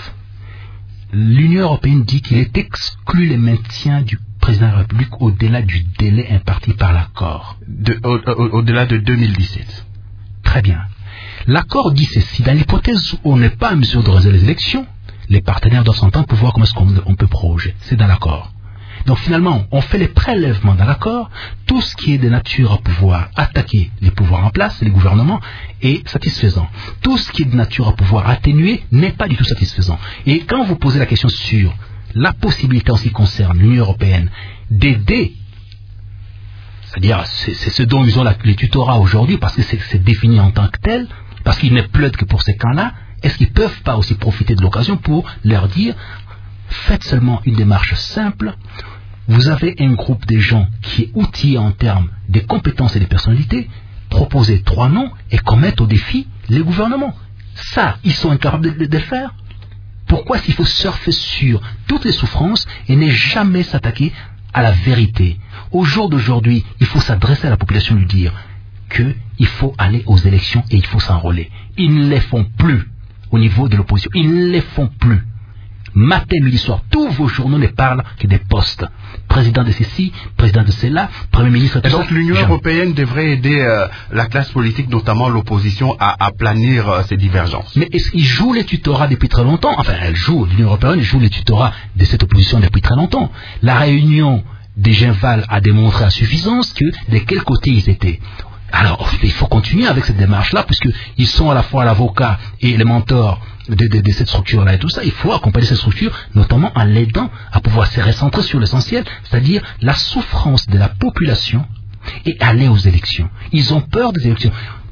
L'Union européenne dit qu'il est exclu le maintien du président de la République au-delà du délai imparti par l'accord. De, au, au, au-delà de deux mille dix-sept. Très bien. L'accord dit ceci, dans l'hypothèse où on n'est pas en mesure d'organiser les élections, les partenaires doivent s'entendre pour voir comment est-ce qu'on on peut proroger. C'est dans l'accord. Donc finalement, on fait les prélèvements dans l'accord, tout ce qui est de nature à pouvoir attaquer les pouvoirs en place, les gouvernements, est satisfaisant. Tout ce qui est de nature à pouvoir atténuer n'est pas du tout satisfaisant. Et quand vous posez la question sur la possibilité en ce qui concerne l'Union européenne d'aider c'est-à-dire c'est, c'est ce dont ils ont la, les tutorats aujourd'hui, parce que c'est, c'est défini en tant que tel, parce qu'ils ne plaident que pour ces cas-là, est-ce qu'ils ne peuvent pas aussi profiter de l'occasion pour leur dire, faites seulement une démarche simple, vous avez un groupe de gens qui est outillé en termes des compétences et des personnalités, proposez trois noms et qu'on mette au défi les gouvernements. Ça, ils sont incapables de, de, de le faire. Pourquoi s'il faut surfer sur toutes les souffrances et ne jamais s'attaquer à la vérité? Au jour d'aujourd'hui, il faut s'adresser à la population et lui dire qu'il faut aller aux élections et il faut s'enrôler. Ils ne les font plus au niveau de l'opposition. Ils ne les font plus. Matin, midi, soir, tous vos journaux ne parlent que des postes. Président de ceci, président de cela, Premier ministre... Et donc l'Union européenne devrait aider euh, la classe politique, notamment l'opposition, à aplanir euh, ces divergences. Mais est-ce qu'ils jouent les tutorats depuis très longtemps? Enfin, elle joue, l'Union européenne joue les tutorats de cette opposition depuis très longtemps. La réunion des Genval a démontré à suffisance que de quel côté ils étaient. Alors, il faut continuer avec cette démarche-là, puisqu'ils sont à la fois l'avocat et le mentor de, de, de cette structure-là et tout ça. Il faut accompagner cette structure, notamment en l'aidant à pouvoir se recentrer sur l'essentiel, c'est-à-dire la souffrance de la population et aller aux élections. Ils ont peur des élections.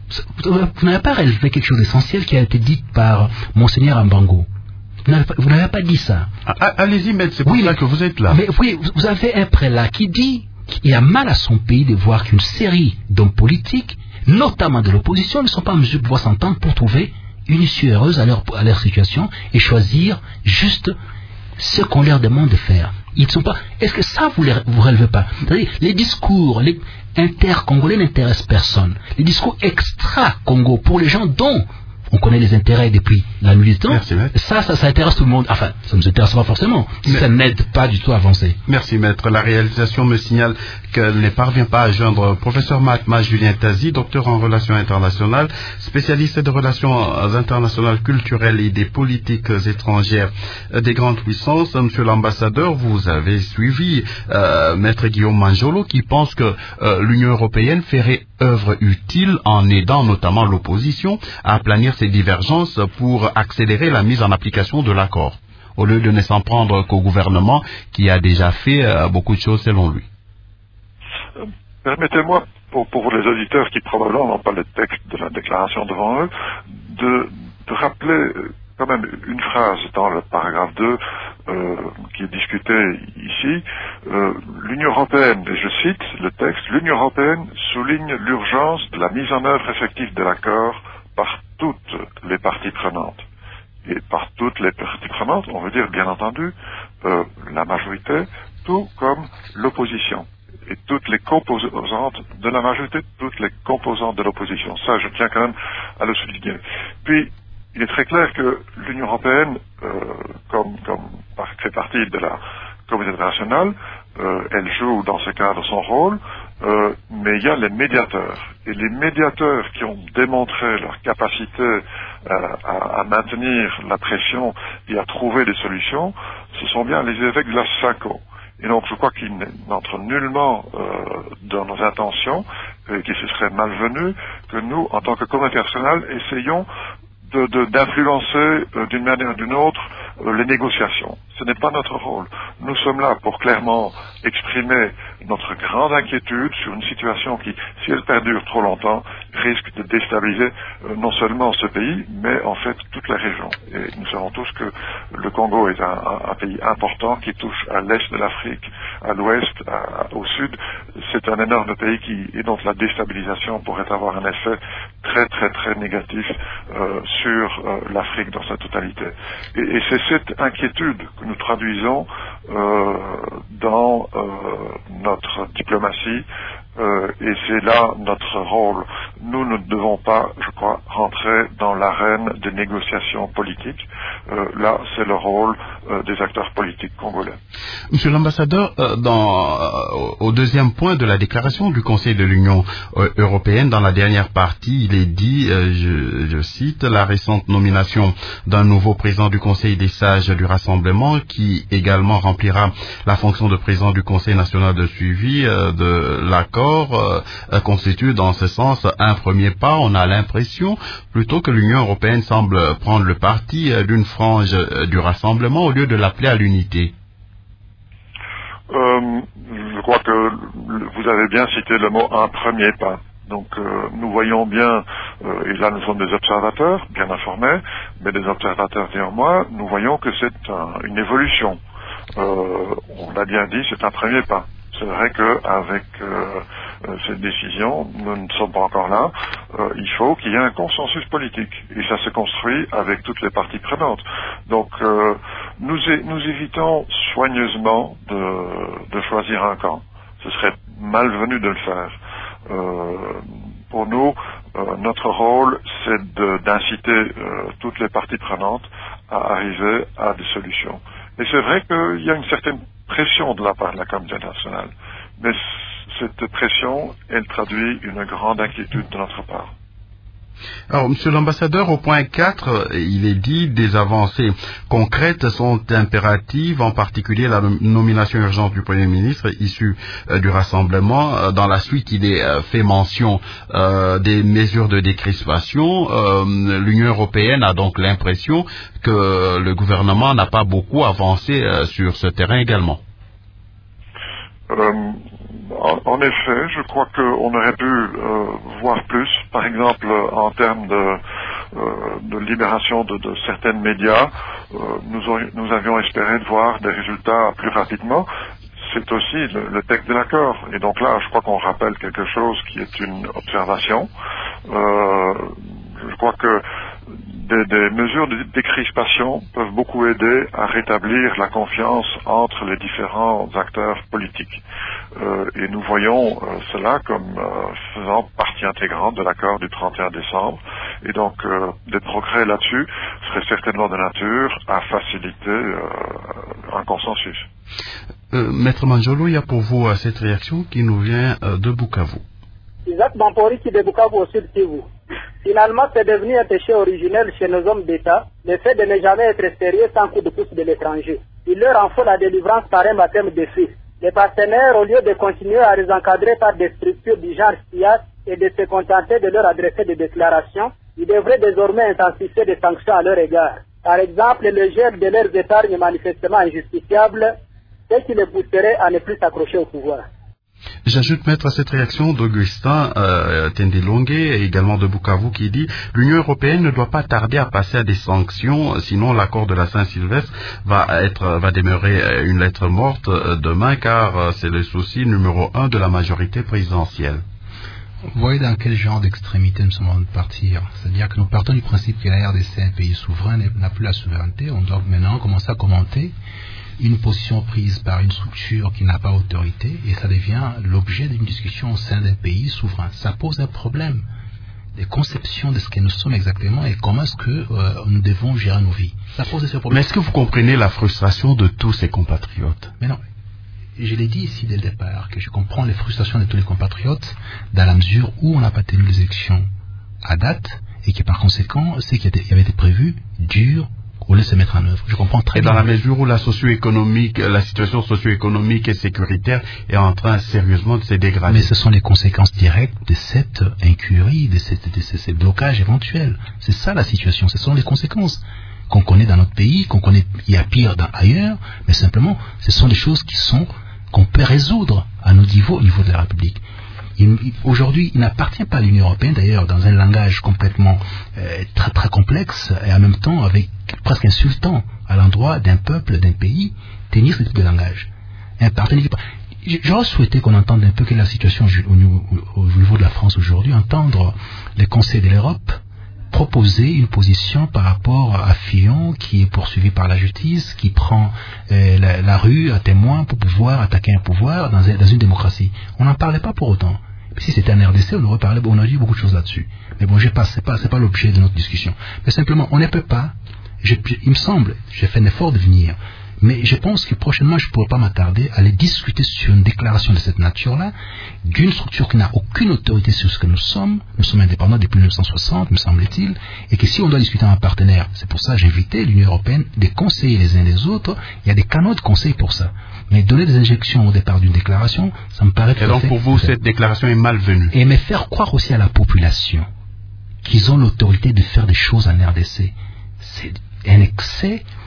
Vous n'avez pas relevé quelque chose d'essentiel qui a été dit par Monseigneur Ambango. Vous n'avez pas, vous n'avez pas dit ça. Allez-y, maître, c'est pour oui, ça mais, que vous êtes là. Mais oui, vous avez un prélat qui dit qu'il a mal à son pays de voir qu'une série d'hommes politiques, notamment de l'opposition, ne sont pas en mesure de pouvoir s'entendre pour trouver une issue heureuse à leur, à leur situation et choisir juste ce qu'on leur demande de faire. Ils ne sont pas. Est-ce que ça vous ne vous relevez pas? C'est-à-dire, les discours les inter-congolais n'intéressent personne. Les discours extra-Congo pour les gens dont on connaît les intérêts depuis la nuit du temps. Merci, ça, ça, ça intéresse tout le monde. Enfin, ça ne nous intéresse pas forcément. Mais ça n'aide pas du tout à avancer. Merci, maître. La réalisation me signale qu'elle ne parvient pas à joindre professeur Mahatma Julien Tazi, docteur en relations internationales, spécialiste de relations internationales culturelles et des politiques étrangères des grandes puissances. Monsieur l'ambassadeur, vous avez suivi euh, maître Guillaume Manjolo qui pense que euh, l'Union européenne ferait œuvre utile en aidant notamment l'opposition à aplanir ces divergences pour accélérer la mise en application de l'accord, au lieu de ne s'en prendre qu'au gouvernement qui a déjà fait euh, beaucoup de choses selon lui. Euh, permettez-moi, pour, pour les auditeurs qui probablement n'ont pas le texte de la déclaration devant eux, de, de rappeler quand même une phrase dans le paragraphe deux euh, qui est discuté ici. Euh, L'Union européenne, et je cite le texte, l'Union européenne souligne l'urgence de la mise en œuvre effective de l'accord par toutes les parties prenantes. Et par toutes les parties prenantes, on veut dire bien entendu euh, la majorité, tout comme l'opposition. Et toutes les composantes de la majorité, toutes les composantes de l'opposition. Ça, je tiens quand même à le souligner. Puis, il est très clair que l'Union européenne, euh, comme, comme fait partie de la communauté internationale, euh, elle joue dans ce cadre son rôle, euh, mais il y a les médiateurs. Et les médiateurs qui ont démontré leur capacité euh, à, à maintenir la pression et à trouver des solutions, ce sont bien les évêques de la SACO. Et donc je crois qu'il n'entre nullement euh, dans nos intentions, et qu'il se serait malvenu que nous, en tant que communauté internationale, essayons de, de, d'influencer euh, d'une manière ou d'une autre euh, les négociations. Ce n'est pas notre rôle. Nous sommes là pour clairement exprimer notre grande inquiétude sur une situation qui, si elle perdure trop longtemps, risque de déstabiliser euh, non seulement ce pays, mais en fait toute la région. Et nous savons tous que le Congo est un, un, un pays important qui touche à l'est de l'Afrique, à l'ouest, à, au sud. C'est un énorme pays qui, et donc la déstabilisation pourrait avoir un effet très très très négatif euh, sur euh, l'Afrique dans sa totalité. Et, et c'est cette inquiétude que nous traduisons euh, dans euh, notre diplomatie euh, et c'est là notre rôle. Nous ne devons pas, je crois, rentrer dans l'arène des négociations politiques. Euh, là, c'est le rôle euh, des acteurs politiques congolais. Monsieur l'ambassadeur, euh, dans, euh, au deuxième point de la déclaration du Conseil de l'Union euh, européenne, dans la dernière partie, il est dit, euh, je, je cite, la récente nomination d'un nouveau président du Conseil des sages du Rassemblement, qui également remplira la fonction de président du Conseil national de suivi euh, de l'accord, euh, constitue dans ce sens un premier pas. On a l'impression plutôt que l'Union européenne semble prendre le parti euh, d'une frange euh, du Rassemblement au lieu de l'appeler à l'unité. Euh, je crois que vous avez bien cité le mot un premier pas. Donc euh, nous voyons bien, euh, et là nous sommes des observateurs, bien informés, mais des observateurs néanmoins, nous voyons que c'est un, une évolution. Euh, on l'a bien dit, c'est un premier pas. C'est vrai qu'avec euh, euh, cette décision, nous ne sommes pas encore là. Euh, il faut qu'il y ait un consensus politique. Et ça se construit avec toutes les parties prenantes. Donc euh, nous, é- nous évitons soigneusement de, de choisir un camp. Ce serait malvenu de le faire. Euh, pour nous, euh, notre rôle, c'est de, d'inciter euh, toutes les parties prenantes à arriver à des solutions. Et c'est vrai qu'il y a une certaine pression de la part de la communauté nationale. Mais c- cette pression, elle traduit une grande inquiétude de notre part. Alors, monsieur l'ambassadeur, au point quatre, il est dit des avancées concrètes sont impératives, en particulier la nom- nomination urgente du Premier ministre issu euh, du rassemblement. Euh, dans la suite, il est euh, fait mention euh, des mesures de décrispation. Euh, L'Union européenne a donc l'impression que le gouvernement n'a pas beaucoup avancé euh, sur ce terrain également. Euh, en, en effet, je crois qu'on aurait pu euh, voir plus, par exemple en termes de, euh, de libération de, de certains médias. Euh, nous, aurions- nous avions espéré de voir des résultats plus rapidement. C'est aussi le, le texte de l'accord. Et donc là, je crois qu'on rappelle quelque chose qui est une observation. Euh, je crois que des, des mesures de décrispation peuvent beaucoup aider à rétablir la confiance entre les différents acteurs politiques. Euh, et nous voyons euh, cela comme euh, faisant partie intégrante de l'accord du trente et un décembre. Et donc, euh, des progrès là-dessus seraient certainement de nature à faciliter euh, un consensus. Euh, Maître Manjolo, il y a pour vous euh, cette réaction qui nous vient euh, de Bukavu. Isaac Bampori qui de Bukavu au sud Kivu. Finalement, c'est devenu un péché originel chez nos hommes d'État, le fait de ne jamais être sérieux sans coup de pouce de l'étranger. Il leur en faut la délivrance par un baptême de feu. Les partenaires, au lieu de continuer à les encadrer par des structures du genre S I A S et de se contenter de leur adresser des déclarations, ils devraient désormais intensifier des sanctions à leur égard. Par exemple, le gel de leurs épargnes manifestement injustifiables, ce qui les pousserait à ne plus s'accrocher au pouvoir. J'ajoute, maître, à cette réaction d'Augustin euh, Tendelongue et également de Bukavu qui dit « L'Union européenne ne doit pas tarder à passer à des sanctions, sinon l'accord de la Saint-Sylvestre va être va demeurer une lettre morte euh, demain, car euh, c'est le souci numéro un de la majorité présidentielle. » Vous voyez dans quel genre d'extrémité nous sommes en train de partir. C'est-à-dire que nous partons du principe que la R D C, un pays souverain, n'a plus la souveraineté. On doit maintenant commencer à commenter une position prise par une structure qui n'a pas autorité, et ça devient l'objet d'une discussion au sein d'un pays souverain. Ça pose un problème de conception de ce que nous sommes exactement et comment est-ce que euh, nous devons gérer nos vies. Ça pose ce problème. Mais est-ce que vous comprenez la frustration de tous ces compatriotes? Mais non. Je l'ai dit ici dès le départ, que je comprends les frustrations de tous les compatriotes dans la mesure où on n'a pas tenu les élections à date et que par conséquent, ce qui avait été prévu dure au lieu de se mettre en œuvre. Je comprends très et bien. Et dans la mesure où la socio-économique, la situation socio-économique et sécuritaire est en train sérieusement de se dégrader. Mais ce sont les conséquences directes de cette incurie, de, cette, de ces, ces blocages éventuels. C'est ça la situation, ce sont les conséquences qu'on connaît dans notre pays, qu'on connaît, il y a pire dans, ailleurs, mais simplement, ce sont des choses qui sont, qu'on peut résoudre à nos niveaux, au niveau de la République. Il, il, aujourd'hui, il n'appartient pas à l'Union européenne, d'ailleurs, dans un langage complètement euh, très très complexe et en même temps avec presque insultant à l'endroit d'un peuple, d'un pays, tenir ce type de langage. Un partenaire. J'aurais souhaité qu'on entende un peu quelle est la situation au niveau, au niveau de la France aujourd'hui, entendre les conseils de l'Europe proposer une position par rapport à Fillon qui est poursuivi par la justice, qui prend euh, la, la rue à témoin pour pouvoir attaquer un pouvoir dans, un, dans une démocratie. On n'en parlait pas pour autant. Si c'était un R D C, on aurait parlé, on aurait dit beaucoup de choses là-dessus. Mais bon, je passe, c'est pas, c'est pas l'objet de notre discussion. Mais simplement, on ne peut pas. Je, je, il me semble, j'ai fait un effort de venir. Mais je pense que prochainement, je ne pourrais pas m'attarder à aller discuter sur une déclaration de cette nature-là, d'une structure qui n'a aucune autorité sur ce que nous sommes. Nous sommes indépendants depuis mille neuf cent soixante, me semble-t-il, et que si on doit discuter avec un partenaire, c'est pour ça que j'ai invité l'Union européenne de conseiller les uns les autres. Il y a des canaux de conseil pour ça. Mais donner des injections au départ d'une déclaration, ça me paraît tout à fait... Et donc pour vous, cette déclaration est malvenue. Et me faire croire aussi à la population qu'ils ont l'autorité de faire des choses en R D C. C'est un excès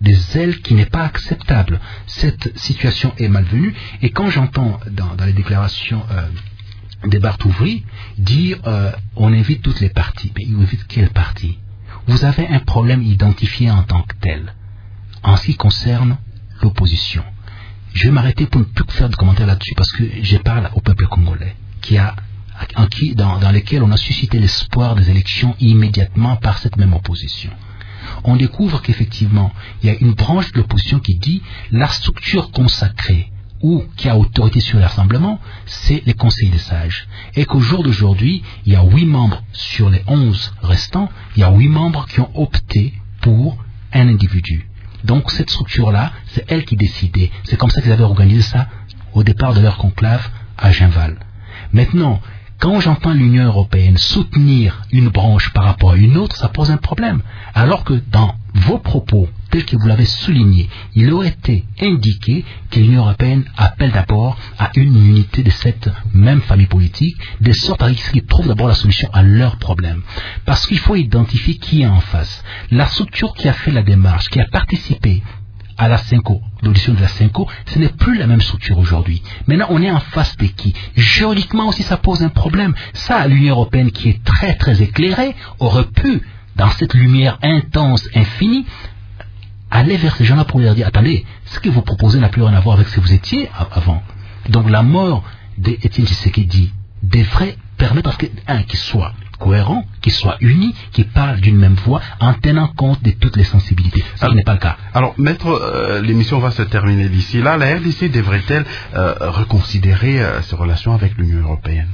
des ailes qui n'est pas acceptable. Cette situation est malvenue. Et quand j'entends dans, dans les déclarations euh, des Barthouvry dire euh, on évite toutes les parties, mais il évite quelle partie? Vous avez un problème identifié en tant que tel en ce qui concerne l'opposition. Je vais m'arrêter pour ne plus faire de commentaires là-dessus parce que je parle au peuple congolais qui a, en qui, dans, dans lesquels on a suscité l'espoir des élections immédiatement par cette même opposition. On découvre qu'effectivement, il y a une branche de l'opposition qui dit la structure consacrée ou qui a autorité sur les rassemblements, c'est les conseils des sages. Et qu'au jour d'aujourd'hui, il y a huit membres sur les onze restants, il y a huit membres qui ont opté pour un individu. Donc cette structure-là, c'est elle qui décidait. C'est comme ça qu'ils avaient organisé ça au départ de leur conclave à Ginval. Maintenant, quand j'entends l'Union européenne soutenir une branche par rapport à une autre, ça pose un problème. Alors que dans vos propos, tels que vous l'avez souligné, il aurait été indiqué que l'Union européenne appelle d'abord à une unité de cette même famille politique, de sorte à ce qu'ils trouvent d'abord la solution à leurs problèmes. Parce qu'il faut identifier qui est en face. La structure qui a fait la démarche, qui a participé à la Cinco, l'audition de la Cinco, ce n'est plus la même structure aujourd'hui. Maintenant, on est en face de qui? Juridiquement aussi, ça pose un problème. Ça, l'Union européenne, qui est très très éclairée, aurait pu, dans cette lumière intense, infinie, aller vers ces gens-là pour leur dire, attendez, ce que vous proposez n'a plus rien à voir avec ce que vous étiez avant. Donc la mort d'Étienne Tshisekedi devrait permettre à ce que, un, qu'il soit cohérent, qu'il soit uni, qu'il parle d'une même voix en tenant compte de toutes les sensibilités. Ce qui n'est pas le cas. Alors, maître, euh, l'émission va se terminer d'ici là. La R D C devrait-elle euh, reconsidérer euh, ses relations avec l'Union européenne?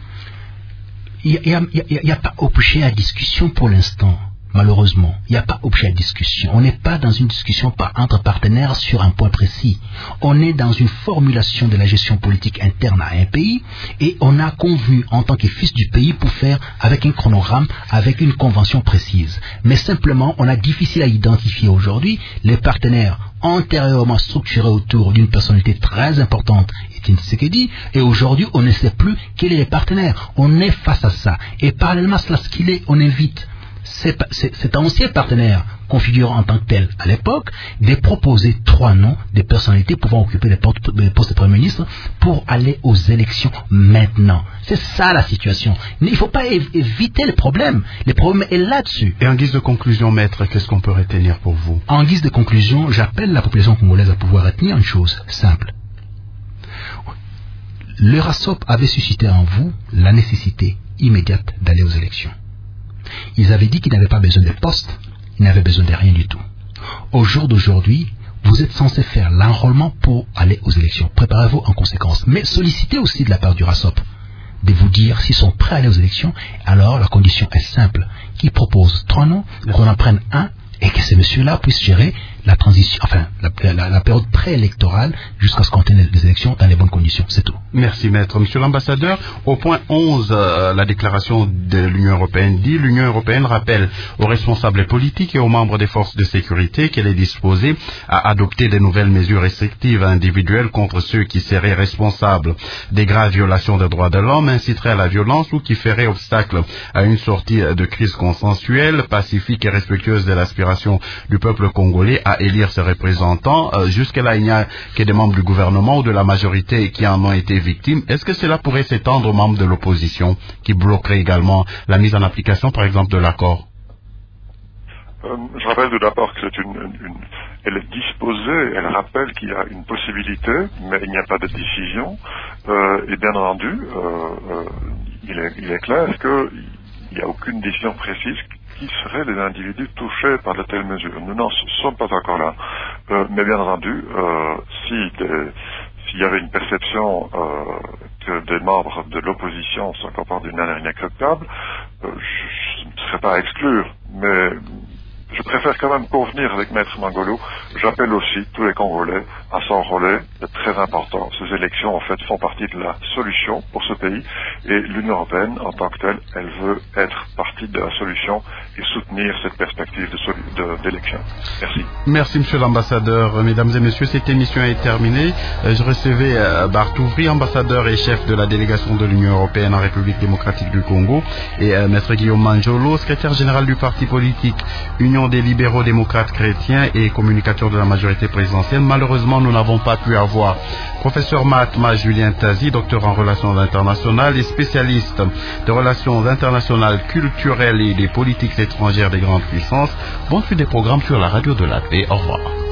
Il n'y a, a, a pas objet à discussion pour l'instant. Malheureusement, il n'y a pas objet à discussion. On n'est pas dans une discussion par, entre partenaires sur un point précis. On est dans une formulation de la gestion politique interne à un pays et on a convenu en tant que fils du pays pour faire avec un chronogramme, avec une convention précise. Mais simplement, on a difficile à identifier aujourd'hui les partenaires antérieurement structurés autour d'une personnalité très importante, Étienne Tshisekedi, et aujourd'hui, on ne sait plus quels sont les partenaires. On est face à ça. Et parallèlement à cela, ce qu'il est, on invite cet ancien partenaire configurant en tant que tel à l'époque, de proposer trois noms des personnalités pouvant occuper les postes de Premier ministre pour aller aux élections maintenant. C'est ça la situation. Il ne faut pas éviter le problème. Le problème est là-dessus. Et en guise de conclusion, maître, qu'est-ce qu'on peut retenir pour vous? En guise de conclusion, j'appelle la population congolaise à pouvoir retenir une chose simple. Le RASOP avait suscité en vous la nécessité immédiate d'aller aux élections. Ils avaient dit qu'ils n'avaient pas besoin de postes, ils n'avaient besoin de rien du tout. Au jour d'aujourd'hui, vous êtes censé faire l'enrôlement pour aller aux élections. Préparez-vous en conséquence. Mais sollicitez aussi de la part du RASOP de vous dire s'ils sont prêts à aller aux élections. Alors la condition est simple. Qu'ils proposent trois noms, qu'on en prenne un et que ces messieurs-là puissent gérer la transition, enfin la, la, la période préélectorale jusqu'à ce qu'on ait des élections dans les bonnes conditions. C'est tout. Merci maître. Monsieur l'ambassadeur, au point onze, euh, la déclaration de l'Union européenne dit: l'Union européenne rappelle aux responsables politiques et aux membres des forces de sécurité qu'elle est disposée à adopter de nouvelles mesures restrictives individuelles contre ceux qui seraient responsables des graves violations des droits de l'homme, inciteraient à la violence ou qui feraient obstacle à une sortie de crise consensuelle, pacifique et respectueuse de l'aspiration du peuple congolais à élire ses représentants. Euh, jusque-là, il n'y a que des membres du gouvernement ou de la majorité qui en ont été victimes. Est-ce que cela pourrait s'étendre aux membres de l'opposition qui bloqueraient également la mise en application, par exemple, de l'accord? euh, Je rappelle tout d'abord que c'est une, une, une... Elle est disposée, elle rappelle qu'il y a une possibilité, mais il n'y a pas de décision. Euh, et bien entendu, euh, euh, il, est, il est clair qu'il n'y a aucune décision précise qui seraient les individus touchés par de telles mesures. Nous n'en sommes pas encore là. Euh, mais bien entendu, euh, si des, s'il y avait une perception euh, que des membres de l'opposition se comportent d'une manière inacceptable, euh, je ne serais pas à exclure. Mais je préfère quand même convenir avec Maître Mangolo. J'appelle aussi tous les Congolais a son relais très important. Ces élections, en fait, font partie de la solution pour ce pays et l'Union européenne, en tant que telle, elle veut être partie de la solution et soutenir cette perspective de, de, d'élection. Merci. Merci, monsieur l'ambassadeur. Mesdames et messieurs, cette émission est terminée. Je recevais Bart Ouvry, ambassadeur et chef de la délégation de l'Union européenne en République démocratique du Congo, et euh, maître Guillaume Manjolo, secrétaire général du parti politique Union des libéraux démocrates chrétiens et communicateur de la majorité présidentielle. Malheureusement, nous n'avons pas pu avoir professeur Mahatma Julien Tazi, docteur en relations internationales et spécialiste de relations internationales culturelles et des politiques étrangères des grandes puissances. Bonne suite des programmes sur la radio de la paix. Au revoir.